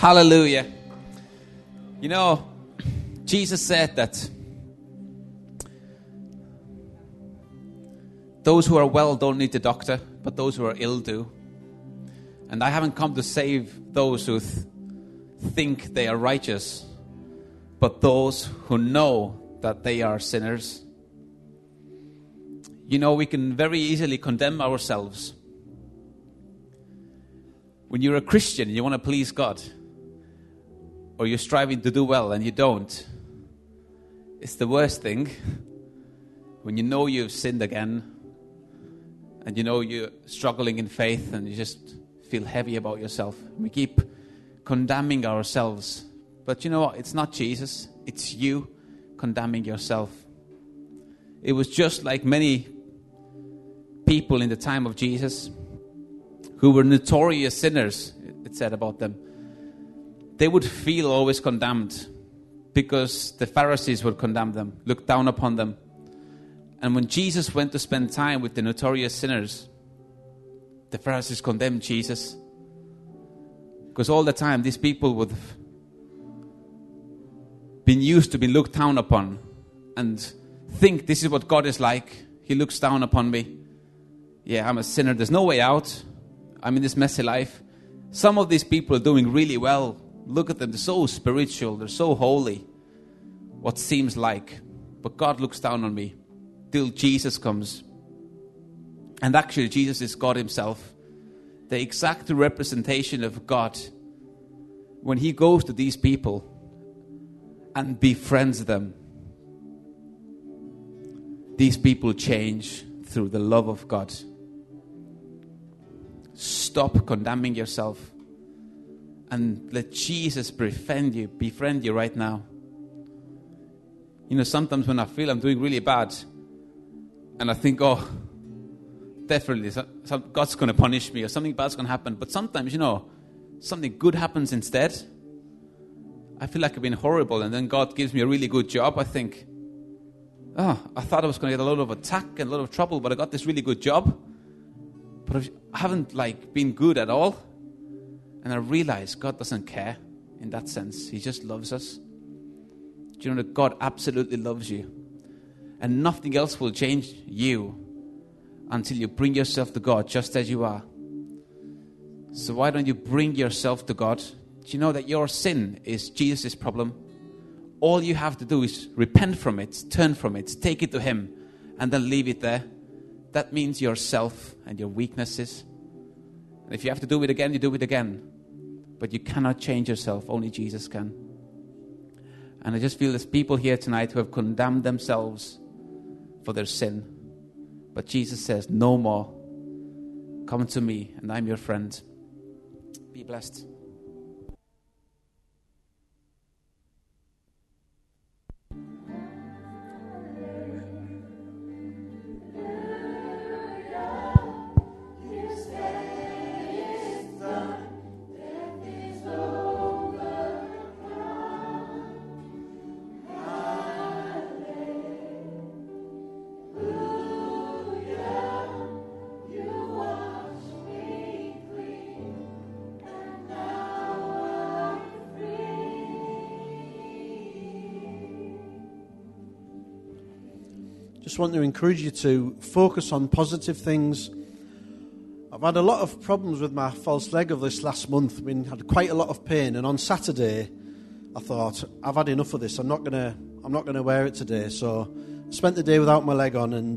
Hallelujah. You know, Jesus said that those who are well don't need the doctor, but those who are ill do. And I haven't come to save those who think they are righteous, but those who know that they are sinners. You know, we can very easily condemn ourselves. When you're a Christian and you want to please God, or you're striving to do well and you don't, it's the worst thing. When you know you've sinned again, and you know you're struggling in faith, and you just feel heavy about yourself. We keep condemning ourselves. But you know what? It's not Jesus. It's you condemning yourself. It was just like many people in the time of Jesus who were notorious sinners, it said about them. They would feel always condemned because the Pharisees would condemn them, look down upon them. And when Jesus went to spend time with the notorious sinners, the Pharisees condemned Jesus. Because all the time, these people would have been used to being looked down upon and think this is what God is like. He looks down upon me. Yeah, I'm a sinner. There's no way out. I'm in this messy life. Some of these people are doing really well. Look at them. They're so spiritual. They're so holy. What seems like. But God looks down on me till Jesus comes. And actually, Jesus is God himself. The exact representation of God. When he goes to these people and befriends them, these people change through the love of God. Stop condemning yourself and let Jesus befriend you right now. You know, sometimes when I feel I'm doing really bad and I think, oh, definitely God's going to punish me or something bad's going to happen. But sometimes, you know, something good happens instead. I feel like I've been horrible and then God gives me a really good job. I think, oh, I thought I was going to get a lot of attack and a lot of trouble, but I got this really good job. But I haven't been good at all. And I realize God doesn't care in that sense. He just loves us. Do you know that God absolutely loves you? And nothing else will change you until you bring yourself to God just as you are. So why don't you bring yourself to God? Do you know that your sin is Jesus' problem? All you have to do is repent from it, turn from it, take it to him, and then leave it there. That means yourself and your weaknesses. And if you have to do it again, you do it again. But you cannot change yourself. Only Jesus can. And I just feel there's people here tonight who have condemned themselves for their sin. But Jesus says, no more. Come to me and I'm your friend. Be blessed. Just want to encourage you to focus on positive things. I've had a lot of problems with my false leg of this last month. I had quite a lot of pain, and on Saturday I thought, I've had enough of this. I'm not gonna wear it today. So I spent the day without my leg on, and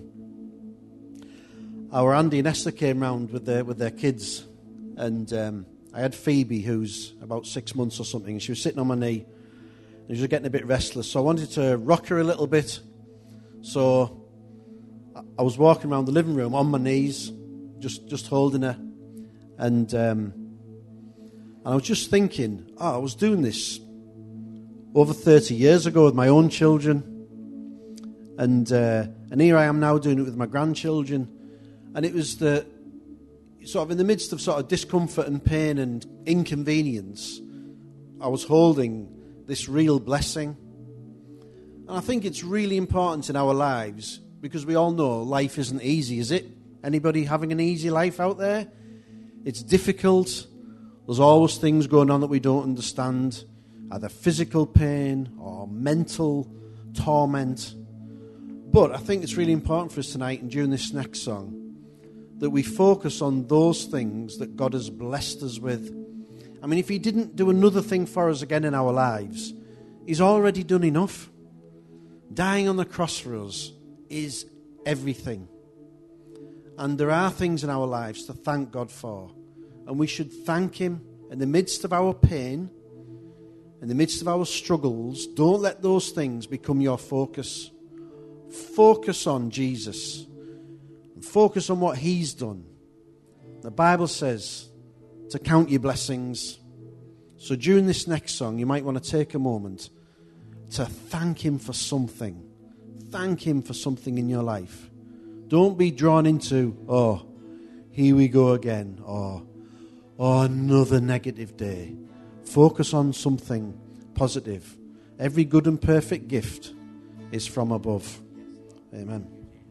our Andy and Esther came round with their kids, and I had Phoebe, who's about 6 months or something, and she was sitting on my knee, and she was getting a bit restless. So I wanted to rock her a little bit. So I was walking around the living room on my knees, just holding her, and I was just thinking, I was doing this over 30 years ago with my own children, and here I am now doing it with my grandchildren, and it was the sort of in the midst of sort of discomfort and pain and inconvenience, I was holding this real blessing. And I think it's really important in our lives, because we all know life isn't easy, is it? Anybody having an easy life out there? It's difficult. There's always things going on that we don't understand, either physical pain or mental torment. But I think it's really important for us tonight and during this next song that we focus on those things that God has blessed us with. I mean, if he didn't do another thing for us again in our lives, he's already done enough. Dying on the cross for us is everything. And there are things in our lives to thank God for. And we should thank him in the midst of our pain, in the midst of our struggles. Don't let those things become your focus. Focus on Jesus. And focus on what he's done. The Bible says to count your blessings. So during this next song, you might want to take a moment to thank him for something. Thank him for something in your life. Don't be drawn into, oh, here we go again, or another negative day. Focus on something positive. Every good and perfect gift is from above. Amen.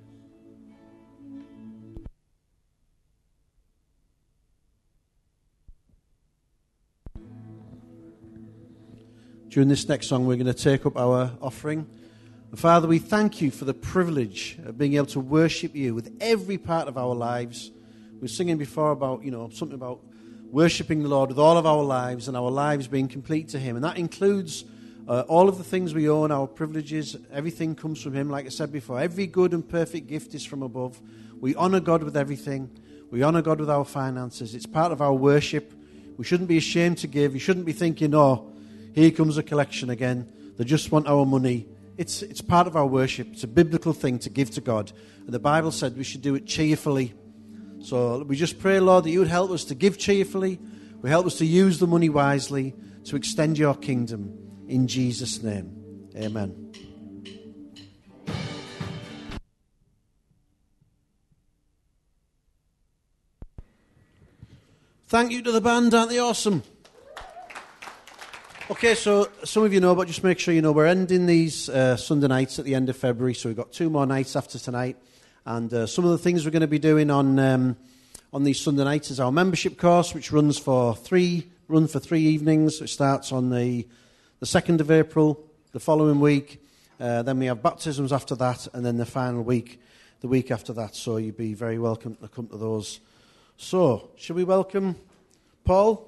During this next song, we're going to take up our offering. And Father, we thank you for the privilege of being able to worship you with every part of our lives. We were singing before about, something about worshiping the Lord with all of our lives and our lives being complete to him. And that includes all of the things we own, our privileges. Everything comes from him, like I said before. Every good and perfect gift is from above. We honor God with everything. We honor God with our finances. It's part of our worship. We shouldn't be ashamed to give. You shouldn't be thinking, here comes a collection again. They just want our money. It's part of our worship. It's a biblical thing to give to God. And the Bible said we should do it cheerfully. So we just pray, Lord, that you would help us to give cheerfully. We help us to use the money wisely to extend your kingdom. In Jesus' name, amen. Thank you to the band, aren't they awesome? Okay, so some of you know, but just make sure you know, we're ending these Sunday nights at the end of February, so we've got 2 more nights after tonight. And some of the things we're going to be doing on these Sunday nights is our membership course, which runs for 3 evenings. It starts on the 2nd of April, the following week. Then we have baptisms after that, and then the final week, the week after that. So you'd be very welcome to come to those. So, shall we welcome Paul?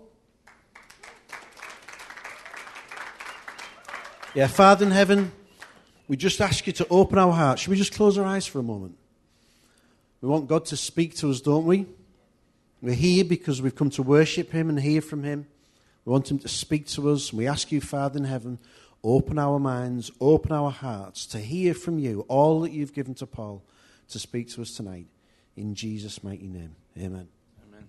Yeah, Father in heaven, we just ask you to open our hearts. Should we just close our eyes for a moment? We want God to speak to us, don't we? We're here because we've come to worship him and hear from him. We want him to speak to us. We ask you, Father in heaven, open our minds, open our hearts to hear from you all that you've given to Paul to speak to us tonight. In Jesus' mighty name, amen. Amen.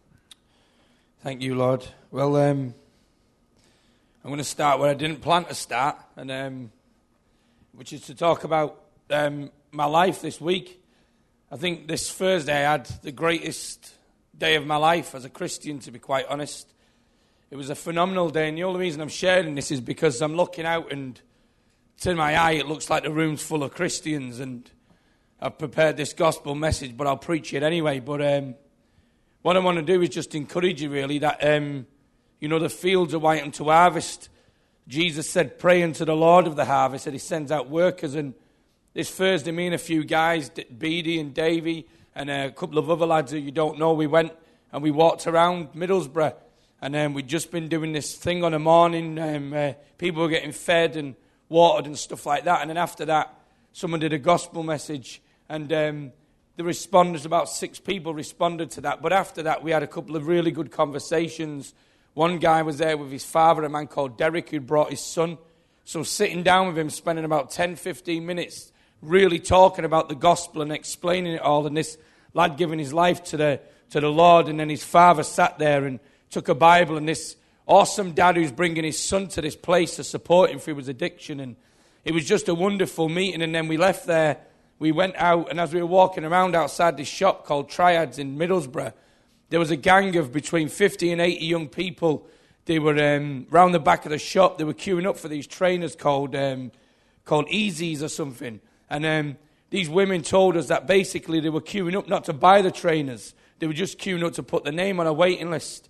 Thank you, Lord. Well, I'm going to start where I didn't plan to start, and which is to talk about my life this week. I think this Thursday I had the greatest day of my life as a Christian, to be quite honest. It was a phenomenal day, and the only reason I'm sharing this is because I'm looking out, and to my eye it looks like the room's full of Christians, and I've prepared this gospel message, but I'll preach it anyway. But what I want to do is just encourage you, really, that the fields are white unto harvest. Jesus said, pray unto the Lord of the harvest, that he sends out workers. And this Thursday, me and a few guys, Beady and Davey, and a couple of other lads who you don't know, we went and we walked around Middlesbrough. And we'd just been doing this thing on a morning. People were getting fed and watered and stuff like that. And then after that, someone did a gospel message. And the responders, about 6 people responded to that. But after that, we had a couple of really good conversations. One guy was there with his father, a man called Derek, who brought his son. So sitting down with him, spending about 10, 15 minutes really talking about the gospel and explaining it all. And this lad giving his life to the Lord. And then his father sat there and took a Bible. And this awesome dad who's bringing his son to this place to support him through his addiction. And it was just a wonderful meeting. And then we left there. We went out. And as we were walking around outside this shop called Triads in Middlesbrough, there was a gang of between 50 and 80 young people. They were round the back of the shop. They were queuing up for these trainers called Easies or something. And these women told us that basically they were queuing up not to buy the trainers. They were just queuing up to put their name on a waiting list.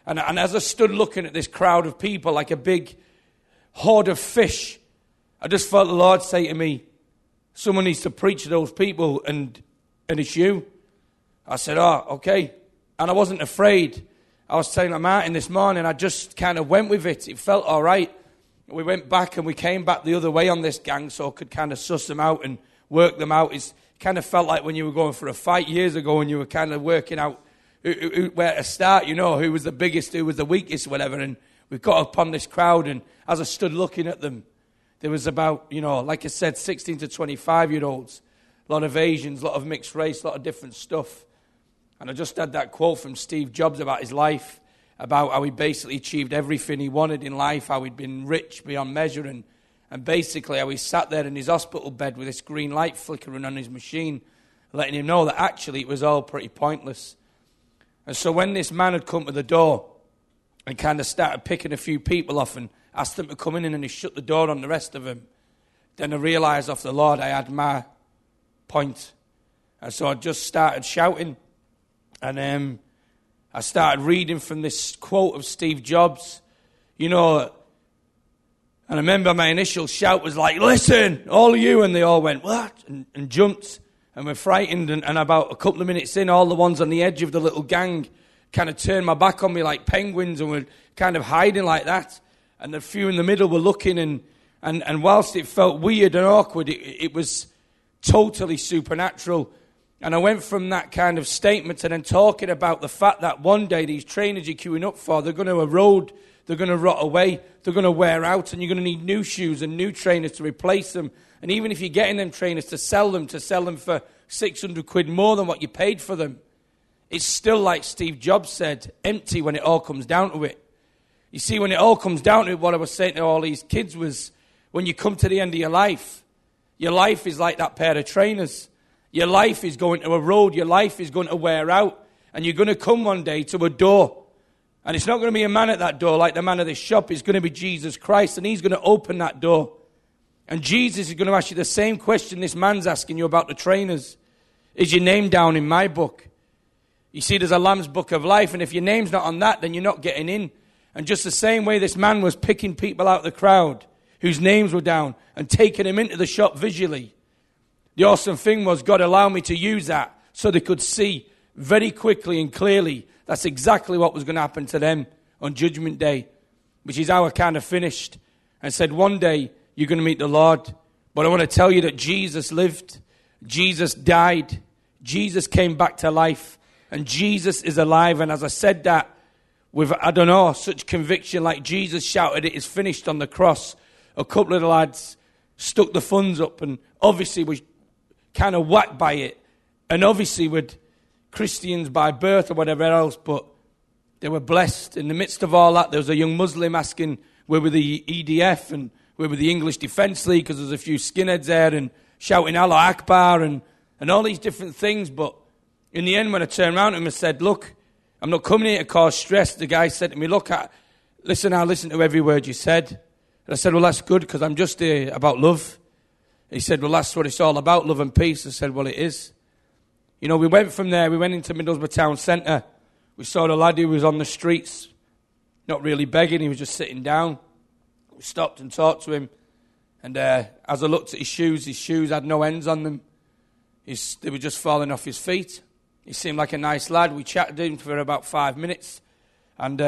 And as I stood looking at this crowd of people like a big horde of fish, I just felt the Lord say to me, someone needs to preach to those people, and it's you. I said, oh, okay. And I wasn't afraid. I was telling Martin this morning, I just kind of went with it. It felt all right. We went back and we came back the other way on this gang so I could kind of suss them out and work them out. It kind of felt like when you were going for a fight years ago and you were kind of working out where to start, you know, who was the biggest, who was the weakest, whatever. And we got upon this crowd, and as I stood looking at them, there was about, you know, like I said, 16 to 25-year-olds, a lot of Asians, a lot of mixed race, a lot of different stuff. And I just had that quote from Steve Jobs about his life, about how he basically achieved everything he wanted in life, how he'd been rich beyond measure, and basically how he sat there in his hospital bed with this green light flickering on his machine, letting him know that actually it was all pretty pointless. And so when this man had come to the door and kind of started picking a few people off and asked them to come in, and he shut the door on the rest of them, then I realised off the Lord I had my point. And so I just started shouting, and I started reading from this quote of Steve Jobs, you know, and I remember my initial shout was like, listen, all of you, and they all went, what? And jumped, and were frightened, and about a couple of minutes in, all the ones on the edge of the little gang kind of turned my back on me like penguins and were kind of hiding like that, and the few in the middle were looking, and whilst it felt weird and awkward, it was totally supernatural. And I went from that kind of statement to then talking about the fact that one day these trainers you're queuing up for, they're going to erode, they're going to rot away, they're going to wear out, and you're going to need new shoes and new trainers to replace them. And even if you're getting them trainers to sell them for 600 quid more than what you paid for them, it's still, like Steve Jobs said, empty when it all comes down to it. You see, when it all comes down to it, what I was saying to all these kids was, when you come to the end of your life is like that pair of trainers. Your life is going to erode. Your life is going to wear out. And you're going to come one day to a door. And it's not going to be a man at that door like the man of this shop. It's going to be Jesus Christ. And he's going to open that door. And Jesus is going to ask you the same question this man's asking you about the trainers. Is your name down in my book? You see, there's a Lamb's Book of Life. And if your name's not on that, then you're not getting in. And just the same way this man was picking people out of the crowd whose names were down and taking them into the shop visually. The awesome thing was God allowed me to use that so they could see very quickly and clearly that's exactly what was going to happen to them on Judgment Day, which is how I kind of finished and said, one day you're going to meet the Lord. But I want to tell you that Jesus lived, Jesus died, Jesus came back to life, and Jesus is alive. And as I said that with, I don't know, such conviction, like Jesus shouted, it is finished on the cross, a couple of the lads stuck the funds up and obviously was kind of whacked by it, and obviously with Christians by birth or whatever else, but they were blessed. In the midst of all that, there was a young Muslim asking where were the EDF and where were the English Defence League, because there's a few skinheads there, and shouting Allah Akbar and all these different things. But in the end, when I turned around to him and said, look, I'm not coming here to cause stress, the guy said to me, look, I listen to every word you said. And I said, well, that's good, because I'm just here about love. He said, well, that's what it's all about, love and peace. I said, well, it is. You know, we went from there, we went into Middlesbrough Town Centre. We saw the lad who was on the streets, not really begging, he was just sitting down. We stopped and talked to him. And as I looked at his shoes had no ends on them. They were just falling off his feet. He seemed like a nice lad. We chatted to him for about 5 minutes. And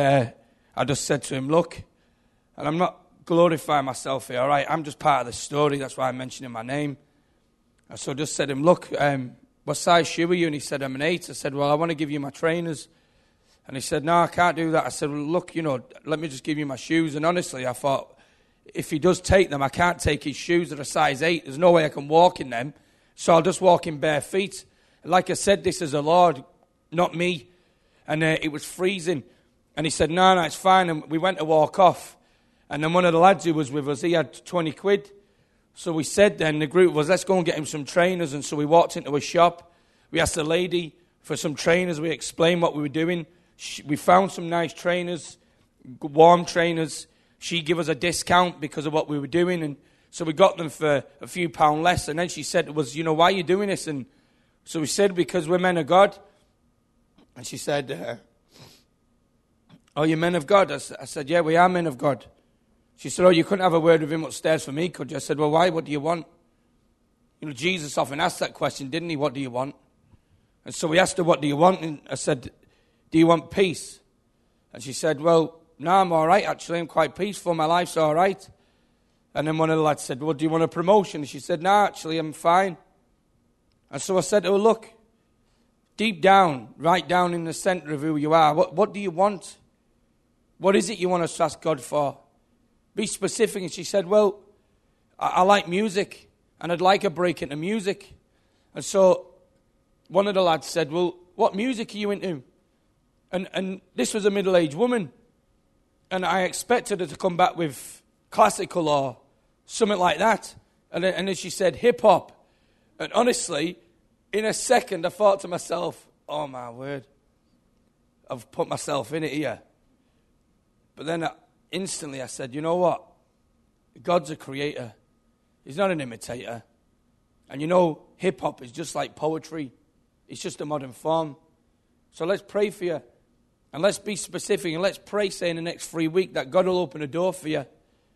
I just said to him, look, and I'm not glorifying myself here, all right? I'm just part of the story. That's why I'm mentioning my name. And so I just said to him, look, what size shoe are you? And he said, I'm an 8. I said, well, I want to give you my trainers. And he said, no, I can't do that. I said, well, look, you know, let me just give you my shoes. And honestly, I thought, if he does take them, I can't take his shoes that are size 8. There's no way I can walk in them. So I'll just walk in bare feet. And like I said, this is the Lord, not me. And it was freezing. And he said, no, it's fine. And we went to walk off. And then one of the lads who was with us, he had 20 quid. So we said then, the group was, let's go and get him some trainers. And so we walked into a shop. We asked the lady for some trainers. We explained what we were doing. We found some nice trainers, warm trainers. She gave us a discount because of what we were doing. And so we got them for a few pounds less. And then she said to us, you know, why are you doing this? And so we said, because we're men of God. And she said, "Oh, you men of God?" I said, "Yeah, we are men of God." She said, "Oh, you couldn't have a word with him upstairs for me, could you?" I said, "Well, why? What do you want?" You know, Jesus often asked that question, didn't he? What do you want? And so we asked her, "What do you want?" And I said, "Do you want peace?" And she said, "Well, no, I'm all right, actually. I'm quite peaceful. My life's all right." And then one of the lads said, "Well, do you want a promotion?" And she said, "No, actually, I'm fine." And so I said to her, "Look, deep down, right down in the center of who you are, what do you want? What is it you want us to ask God for? Be specific." And she said, "Well, I like music, and I'd like a break into music." And so one of the lads said, "Well, what music are you into?" And this was a middle-aged woman. And I expected her to come back with classical or something like that. And then she said, "Hip-hop." And honestly, in a second, I thought to myself, "Oh, my word. I've put myself in it here." But then instantly I said, "You know what? God's a creator. He's not an imitator. And you know, hip-hop is just like poetry. It's just a modern form. So let's pray for you. And let's be specific. And let's pray, say, in the next 3 weeks that God will open a door for you.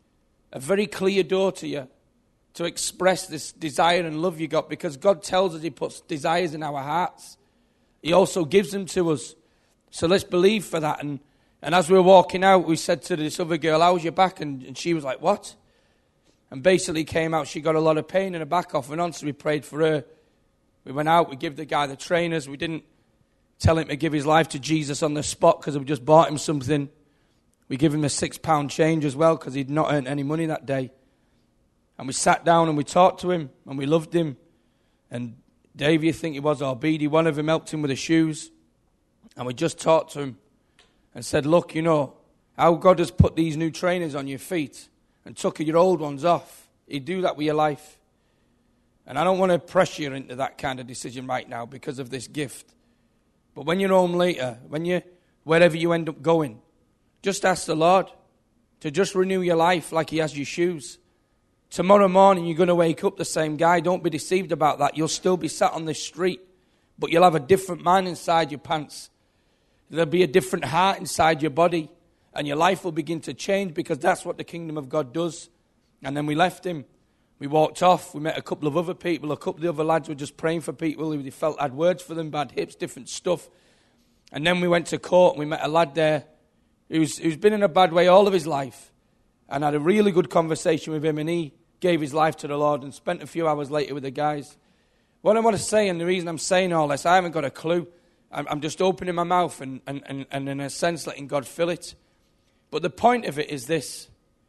A very clear door to you. To express this desire and love you got. Because God tells us He puts desires in our hearts. He also gives them to us. So let's believe for that." And as we were walking out, we said to this other girl, "How's your back?" And she was like, "What?" And basically came out, she got a lot of pain in her back off and on, so we prayed for her. We went out, we gave the guy the trainers. We didn't tell him to give his life to Jesus on the spot because we just bought him something. We gave him a £6 change as well because he'd not earned any money that day. And we sat down and we talked to him and we loved him. And Dave, you think he was, or Beady, one of them helped him with the shoes. And we just talked to him and said, "Look, you know, how God has put these new trainers on your feet and took your old ones off. He'd do that with your life. And I don't want to pressure you into that kind of decision right now because of this gift. But when you're home later, wherever you end up going, just ask the Lord to just renew your life like He has your shoes. Tomorrow morning you're going to wake up the same guy. Don't be deceived about that. You'll still be sat on the street, but you'll have a different man inside your pants. There'll be a different heart inside your body. And your life will begin to change because that's what the kingdom of God does." And then we left him. We walked off. We met a couple of other people. A couple of the other lads were just praying for people who they felt had words for them, bad hips, different stuff. And then we went to court and we met a lad there who's been in a bad way all of his life. And had a really good conversation with him, and he gave his life to the Lord and spent a few hours later with the guys. What I want to say, and the reason I'm saying all this, I haven't got a clue. I'm just opening my mouth and in a sense letting God fill it. But the point of it is this.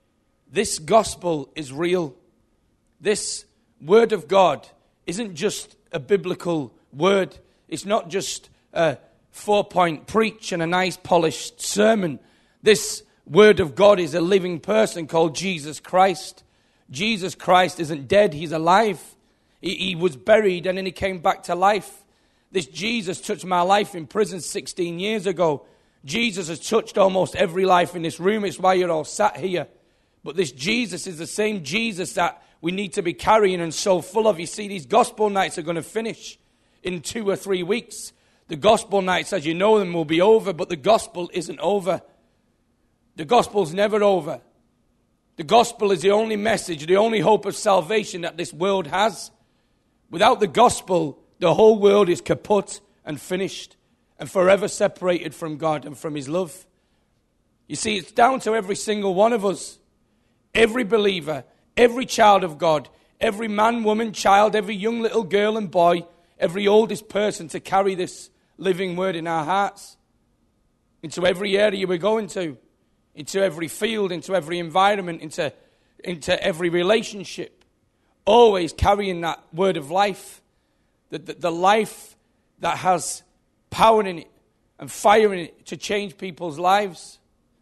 This gospel is real. This word of God isn't just a biblical word. It's not just a 4-point preach and a nice polished sermon. This word of God is a living person called Jesus Christ. Jesus Christ isn't dead. He's alive. He was buried and then He came back to life. This Jesus touched my life in prison 16 years ago. Jesus has touched almost every life in this room. It's why you're all sat here. But this Jesus is the same Jesus that we need to be carrying and so full of. You see, these gospel nights are going to finish in 2 or 3 weeks. The gospel nights, as you know them, will be over, but the gospel isn't over. The gospel's never over. The gospel is the only message, the only hope of salvation that this world has. Without the gospel, the whole world is kaput and finished and forever separated from God and from His love. You see, it's down to every single one of us, every believer, every child of God, every man, woman, child, every young little girl and boy, every oldest person to carry this living word in our hearts into every area we're going to, into every field, into every environment, into every relationship, always carrying that word of life, the life that has power in it and fire in it to change people's lives.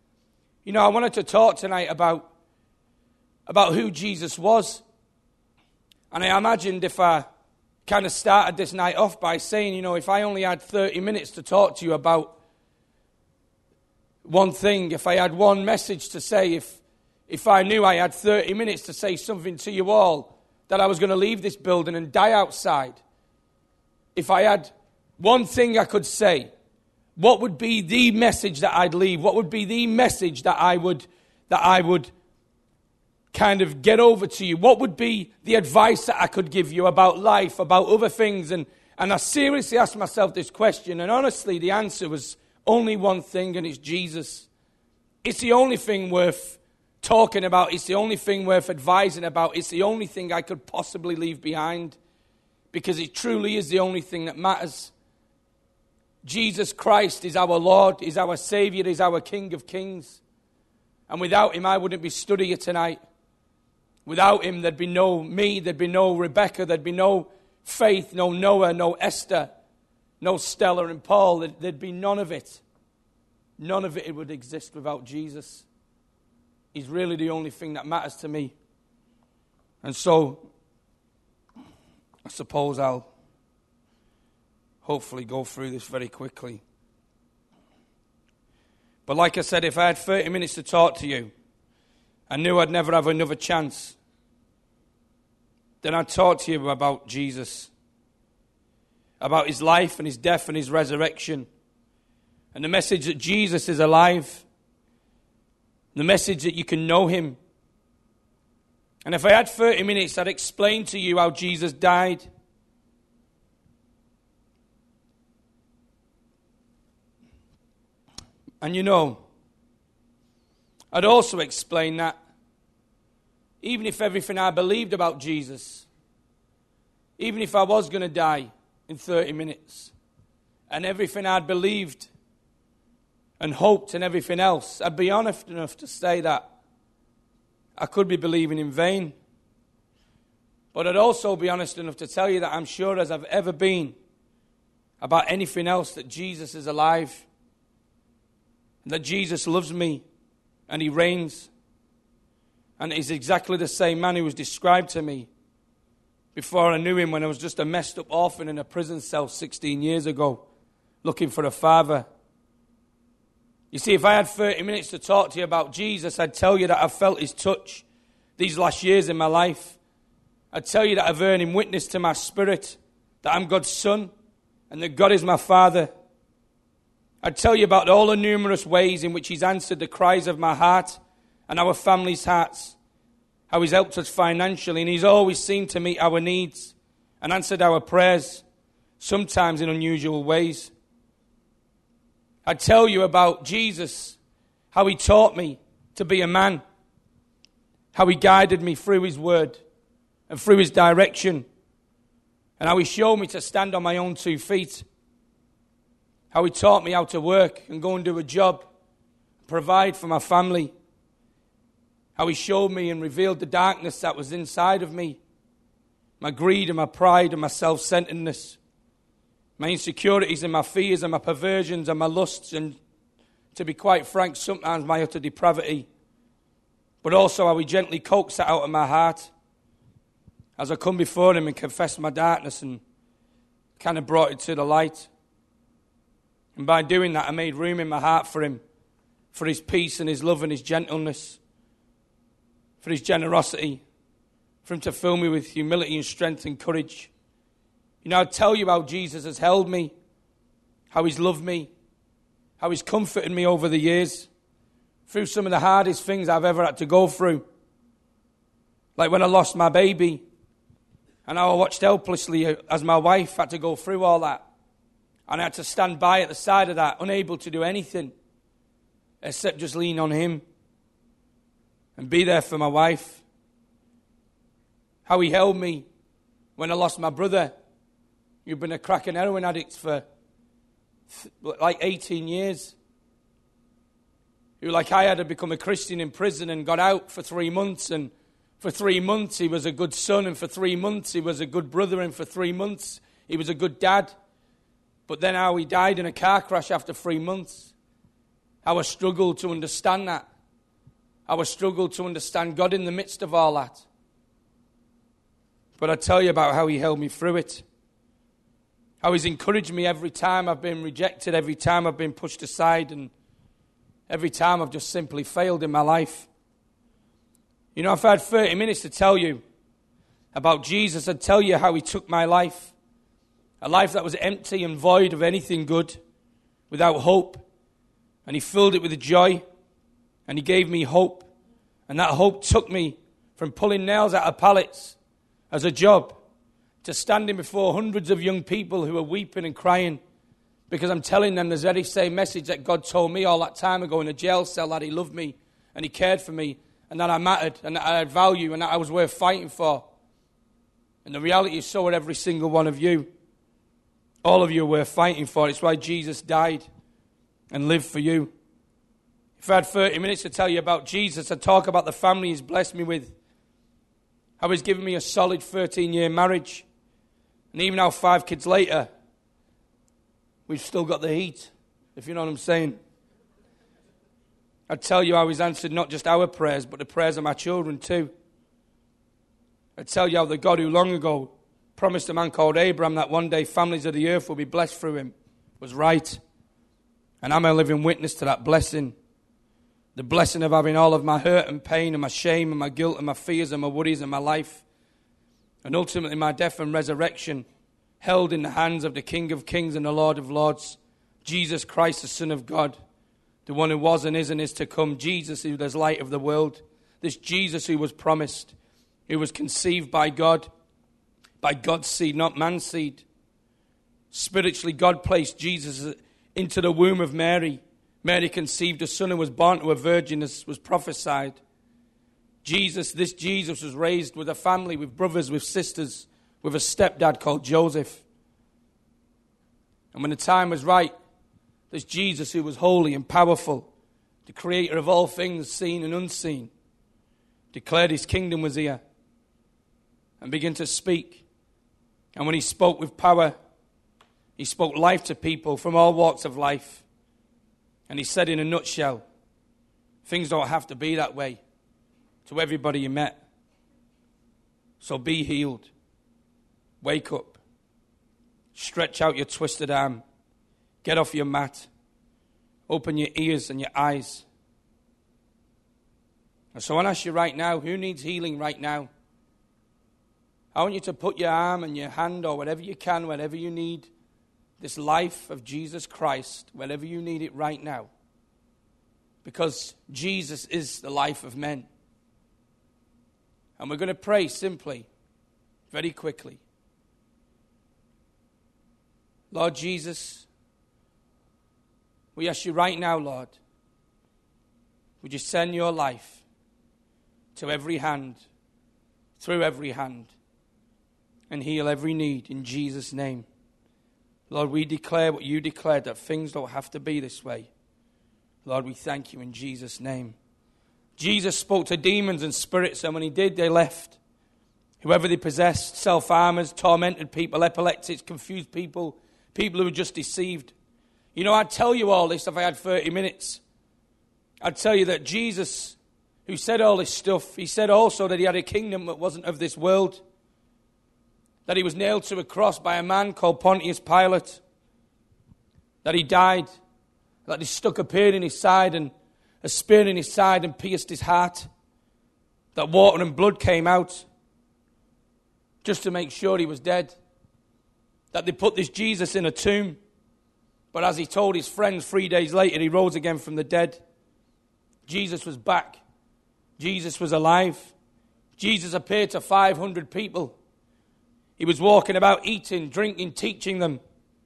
You know, I wanted to talk tonight about who Jesus was. And I imagined if I kind of started this night off by saying, you know, if I only had 30 minutes to talk to you about one thing, if I had one message to say, if I knew I had 30 minutes to say something to you all, that I was going to leave this building and die outside. If I had one thing I could say, what would be the message that I'd leave? What would be the message that I would kind of get over to you? What would be the advice that I could give you about life, about other things? And I seriously asked myself this question, and honestly, the answer was only one thing, and it's Jesus. It's the only thing worth talking about. It's the only thing worth advising about. It's the only thing I could possibly leave behind, because it truly is the only thing that matters. Jesus Christ is our Lord, is our Savior, is our King of Kings. And without him, I wouldn't be stood here tonight. Without him, there'd be no me, there'd be no Rebecca, there'd be no Faith, no Noah, no Esther, no Stella and Paul. There'd be none of it. None of it would exist without Jesus. He's really the only thing that matters to me. And so, I suppose I'll hopefully go through this very quickly. But like I said, if I had 30 minutes to talk to you, I knew I'd never have another chance. Then I'd talk to you about Jesus, about his life and his death and his resurrection, and the message that Jesus is alive, the message that you can know him. And if I had 30 minutes, I'd explain to you how Jesus died. And you know, I'd also explain that even if everything I believed about Jesus, even if I was going to die in 30 minutes, and everything I'd believed and hoped and everything else, I'd be honest enough to say that I could be believing in vain. But I'd also be honest enough to tell you that I'm sure as I've ever been about anything else that Jesus is alive, and that Jesus loves me and he reigns, and he's exactly the same man who was described to me before I knew him, when I was just a messed up orphan in a prison cell 16 years ago looking for a father. You see, if I had 30 minutes to talk to you about Jesus, I'd tell you that I've felt his touch these last years in my life. I'd tell you that I've heard him witness to my spirit that I'm God's son and that God is my father. I'd tell you about all the numerous ways in which he's answered the cries of my heart and our family's hearts, how he's helped us financially, and he's always seemed to meet our needs and answered our prayers, sometimes in unusual ways. I'd tell you about Jesus, how he taught me to be a man, how he guided me through his word and through his direction, and how he showed me to stand on my own 2 feet. How he taught me how to work and go and do a job, provide for my family. How he showed me and revealed the darkness that was inside of me, my greed and my pride and my self-centeredness, my insecurities and my fears and my perversions and my lusts, and to be quite frank, sometimes my utter depravity. But also how he gently coaxed that out of my heart as I come before him and confessed my darkness and kind of brought it to the light. And by doing that, I made room in my heart for him, for his peace and his love and his gentleness, for his generosity, for him to fill me with humility and strength and courage. You know, I'd tell you how Jesus has held me, how he's loved me, how he's comforted me over the years, through some of the hardest things I've ever had to go through. Like when I lost my baby, and how I watched helplessly as my wife had to go through all that. And I had to stand by at the side of that, unable to do anything except just lean on him and be there for my wife. How he held me when I lost my brother, who'd been a crack and heroin addict for like 18 years. Who, like I had become a Christian in prison and got out for 3 months. And for 3 months he was a good son, and for 3 months he was a good brother, and for 3 months he was a good dad. But then how he died in a car crash after 3 months. How I struggled to understand that. How I struggled to understand God in the midst of all that. But I tell you about how he held me through it. How he's encouraged me every time I've been rejected, every time I've been pushed aside, and every time I've just simply failed in my life. You know, if I had 30 minutes to tell you about Jesus, I'd tell you how he took my life. A life that was empty and void of anything good, without hope. And he filled it with joy. And he gave me hope. And that hope took me from pulling nails out of pallets as a job to standing before hundreds of young people who are weeping and crying because I'm telling them the very same message that God told me all that time ago in a jail cell, that he loved me and he cared for me and that I mattered and that I had value and that I was worth fighting for. And the reality is so are every single one of you. All of you are worth fighting for. It's why Jesus died and lived for you. If I had 30 minutes to tell you about Jesus, I'd talk about the family he's blessed me with. How he's given me a solid 13-year marriage. And even now, 5 kids later, we've still got the heat, if you know what I'm saying. I'd tell you how he's answered not just our prayers, but the prayers of my children too. I'd tell you how the God who long ago promised a man called Abraham that one day families of the earth will be blessed through him was right. And I'm a living witness to that blessing. The blessing of having all of my hurt and pain and my shame and my guilt and my fears and my worries and my life. And ultimately my death and resurrection held in the hands of the King of Kings and the Lord of Lords. Jesus Christ, the Son of God. The one who was and is to come. Jesus, who is light of the world. This Jesus who was promised. Who was conceived by God. By God's seed, not man's seed. Spiritually, God placed Jesus into the womb of Mary. Mary conceived a son and was born to a virgin, as was prophesied. This Jesus was raised with a family, with brothers, with sisters, with a stepdad called Joseph. And when the time was right, this Jesus who was holy and powerful, the creator of all things seen and unseen, declared his kingdom was here and began to speak. And when he spoke with power, he spoke life to people from all walks of life. And he said in a nutshell, things don't have to be that way to everybody you met. So be healed. Wake up. Stretch out your twisted arm. Get off your mat. Open your ears and your eyes. And so I ask you right now, who needs healing right now? I want you to put your arm and your hand or whatever you can, whatever you need, this life of Jesus Christ, wherever you need it right now. Because Jesus is the life of men. And we're going to pray simply, very quickly. Lord Jesus, we ask you right now, Lord, would you send your life to every hand, through every hand, and heal every need in Jesus' name. Lord, we declare what you declared, that things don't have to be this way. Lord, we thank you in Jesus' name. Jesus spoke to demons and spirits, and when he did, they left. Whoever they possessed, self-harmers, tormented people, epileptics, confused people, people who were just deceived. You know, I'd tell you all this if I had 30 minutes. I'd tell you that Jesus, who said all this stuff, he said also that he had a kingdom that wasn't of this world. That he was nailed to a cross by a man called Pontius Pilate. That he died. That he stuck a pin in his side and a spear in his side and pierced his heart. That water and blood came out just to make sure he was dead. That they put this Jesus in a tomb. But as he told his friends 3 days later, he rose again from the dead. Jesus was back. Jesus was alive. Jesus appeared to 500 people. He was walking about, eating, drinking, teaching them.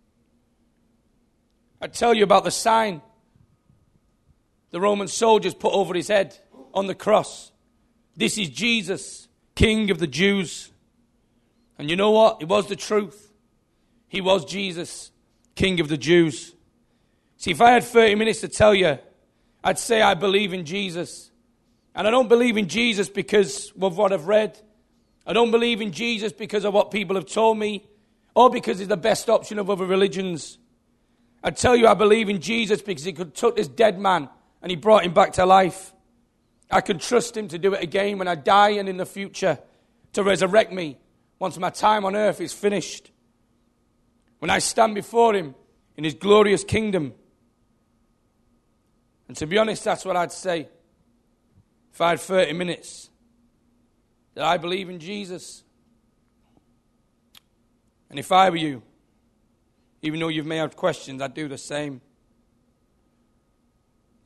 I tell you about the sign the Roman soldiers put over his head on the cross. This is Jesus, King of the Jews. And you know what? It was the truth. He was Jesus, King of the Jews. See, if I had 30 minutes to tell you, I'd say I believe in Jesus. And I don't believe in Jesus because of what I've read. I don't believe in Jesus because of what people have told me or because he's the best option of other religions. I tell you I believe in Jesus because he could took this dead man and he brought him back to life. I can trust him to do it again when I die and in the future to resurrect me once my time on earth is finished. When I stand before him in his glorious kingdom. And to be honest, that's what I'd say if I had 30 minutes. That I believe in Jesus. And if I were you, even though you may have questions, I'd do the same.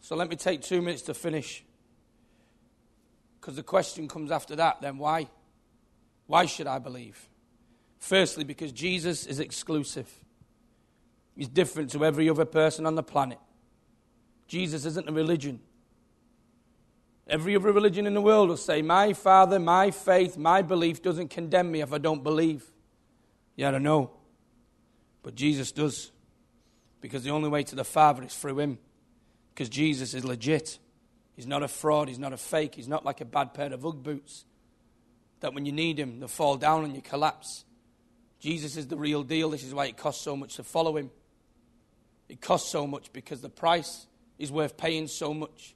So let me take 2 minutes to finish. Because the question comes after that, then why? Why should I believe? Firstly, because Jesus is exclusive. He's different to every other person on the planet. Jesus isn't a religion. Every other religion in the world will say, my Father, my faith, my belief doesn't condemn me if I don't believe. Yeah, I know. But Jesus does. Because the only way to the Father is through him. Because Jesus is legit. He's not a fraud. He's not a fake. He's not like a bad pair of Ugg boots that when you need him, they fall down and you collapse. Jesus is the real deal. This is why it costs so much to follow him. It costs so much because the price is worth paying so much.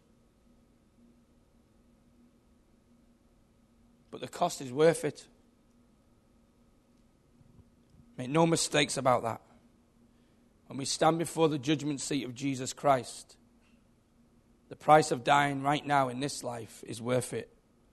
But the cost is worth it. Make no mistakes about that. When we stand before the judgment seat of Jesus Christ, the price of dying right now in this life is worth it.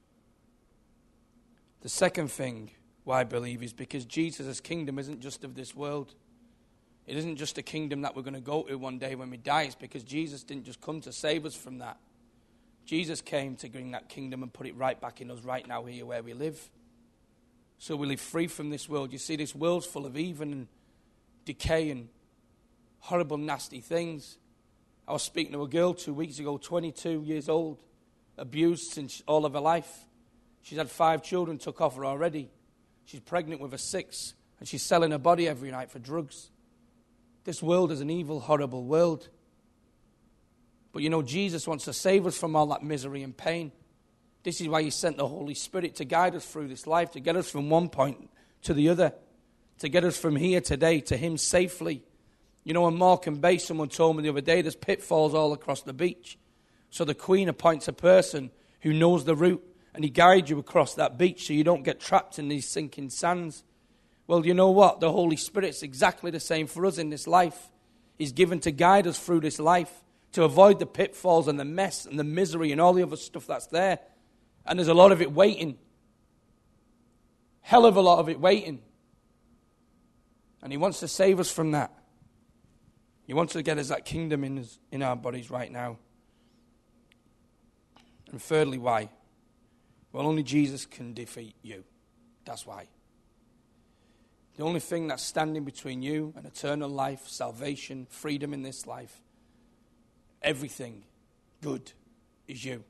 The second thing why I believe is because Jesus' kingdom isn't just of this world. It isn't just a kingdom that we're going to go to one day when we die. It's because Jesus didn't just come to save us from that. Jesus came to bring that kingdom and put it right back in us right now here where we live. So we live free from this world. You see, this world's full of evil and decay and horrible, nasty things. I was speaking to a girl 2 weeks ago, 22 years old, abused since all of her life. She's had 5 children took off her already. She's pregnant with a 6th, and she's selling her body every night for drugs. This world is an evil, horrible world. But you know, Jesus wants to save us from all that misery and pain. This is why he sent the Holy Spirit to guide us through this life, to get us from one point to the other, to get us from here today to him safely. You know, in Morecambe Bay, someone told me the other day, there's pitfalls all across the beach. So the Queen appoints a person who knows the route, and he guides you across that beach so you don't get trapped in these sinking sands. Well, you know what? The Holy Spirit's exactly the same for us in this life. He's given to guide us through this life, to avoid the pitfalls and the mess and the misery and all the other stuff that's there. And there's a lot of it waiting. Hell of a lot of it waiting. And he wants to save us from that. He wants to get us that kingdom in our bodies right now. And thirdly, why? Well, only Jesus can defeat you. That's why. The only thing that's standing between you and eternal life, salvation, freedom in this life, everything good is you.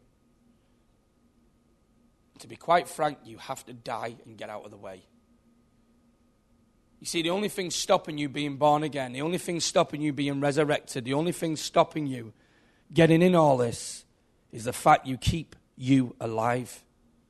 To be quite frank, you have to die and get out of the way. You see, the only thing stopping you being born again, the only thing stopping you being resurrected, the only thing stopping you getting in all this is the fact you keep you alive.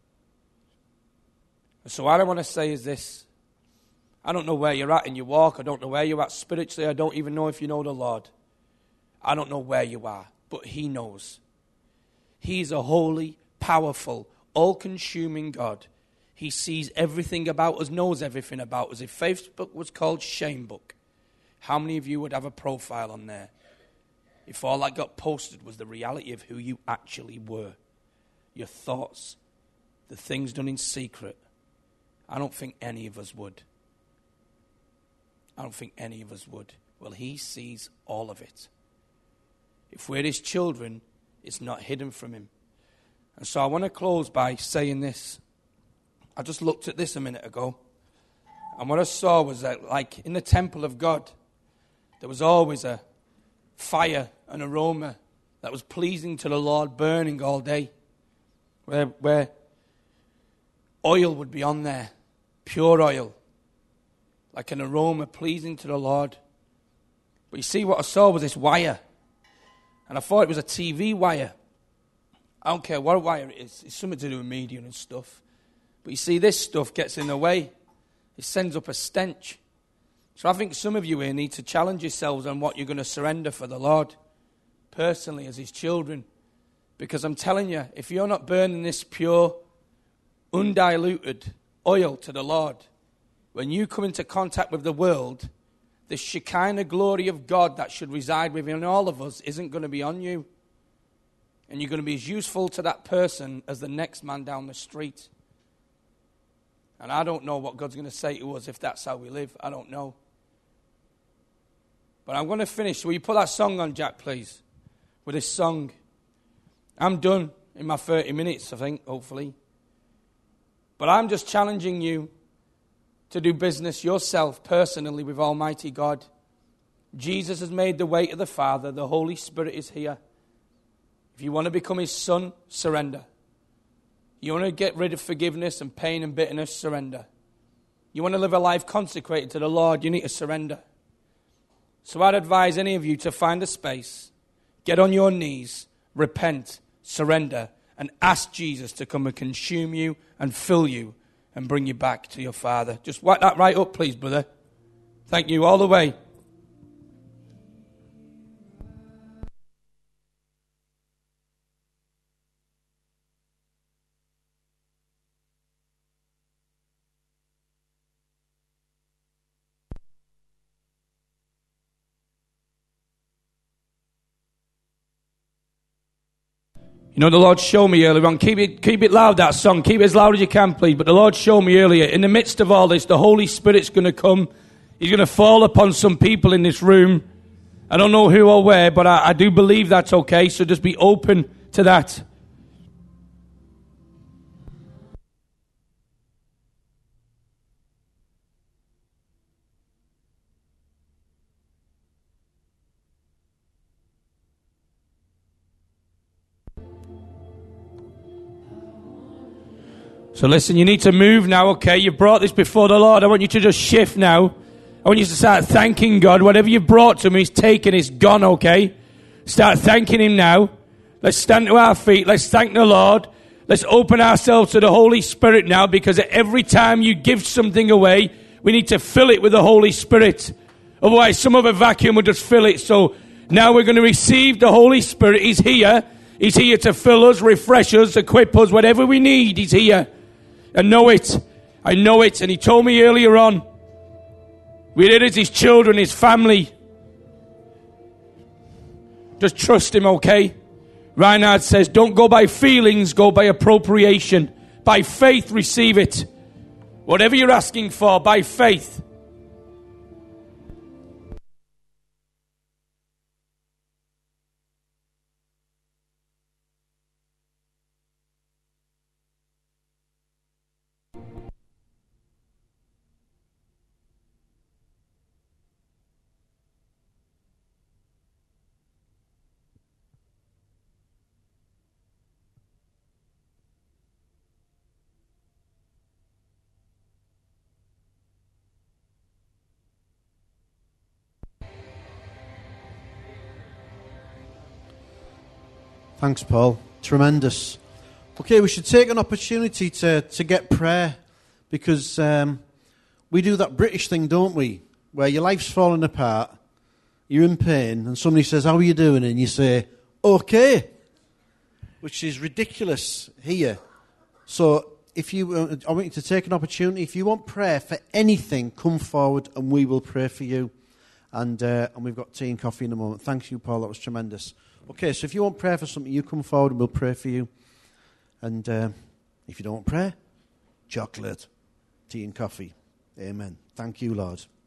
So what I want to say is this. I don't know where you're at in your walk. I don't know where you're at spiritually. I don't even know if you know the Lord. I don't know where you are, but he knows. He's a holy, powerful, all-consuming God. He sees everything about us, knows everything about us. If Facebook was called Shame Book, how many of you would have a profile on there? If all that got posted was the reality of who you actually were, your thoughts, the things done in secret, I don't think any of us would. I don't think any of us would. Well, he sees all of it. If we're his children, it's not hidden from him. And so I want to close by saying this. I just looked at this a minute ago. And what I saw was that, like in the temple of God, there was always a fire, an aroma that was pleasing to the Lord, burning all day. Where oil would be on there, pure oil, like an aroma pleasing to the Lord. But you see, what I saw was this wire. And I thought it was a TV wire. I don't care what wire it is. It's something to do with media and stuff. But you see, this stuff gets in the way. It sends up a stench. So I think some of you here need to challenge yourselves on what you're going to surrender for the Lord, personally as his children. Because I'm telling you, if you're not burning this pure, undiluted oil to the Lord, when you come into contact with the world, the Shekinah glory of God that should reside within all of us isn't going to be on you. And you're going to be as useful to that person as the next man down the street. And I don't know what God's going to say to us if that's how we live. I don't know. But I'm going to finish. Will you put that song on, Jack, please? With this song. I'm done in my 30 minutes, I think, hopefully. But I'm just challenging you to do business yourself personally with Almighty God. Jesus has made the way to the Father. The Holy Spirit is here. If you want to become his son, surrender. You want to get rid of forgiveness and pain and bitterness, surrender. You want to live a life consecrated to the Lord, you need to surrender. So I'd advise any of you to find a space, get on your knees, repent, surrender, and ask Jesus to come and consume you and fill you and bring you back to your Father. Just wipe that right up, please, brother. Thank you, all the way. You know, the Lord showed me earlier on, keep it loud, that song, keep it as loud as you can, please, but the Lord showed me earlier, in the midst of all this, the Holy Spirit's going to come, he's going to fall upon some people in this room. I don't know who or where, but I do believe that's okay, so just be open to that. So listen, you need to move now, okay? You've brought this before the Lord. I want you to just shift now. I want you to start thanking God. Whatever you've brought to him, he's taken, it's gone, okay? Start thanking him now. Let's stand to our feet. Let's thank the Lord. Let's open ourselves to the Holy Spirit now, because every time you give something away, we need to fill it with the Holy Spirit. Otherwise, some other vacuum will just fill it. So now we're going to receive the Holy Spirit. He's here. He's here to fill us, refresh us, equip us, whatever we need. He's here. I know it. I know it. And he told me earlier on, we did it, his children, his family. Just trust him, okay? Reinhard says, don't go by feelings, go by appropriation. By faith, receive it. Whatever you're asking for, by faith. Thanks, Paul. Tremendous. Okay, we should take an opportunity to get prayer, because we do that British thing, don't we? Where your life's falling apart, you're in pain, and somebody says, how are you doing? And you say, okay, which is ridiculous here. So if you, I want you to take an opportunity. If you want prayer for anything, come forward and we will pray for you. And we've got tea and coffee in a moment. Thank you, Paul. That was tremendous. Okay, so if you want prayer for something, you come forward and we'll pray for you. And if you don't want prayer, chocolate, tea and coffee. Amen. Thank you, Lord.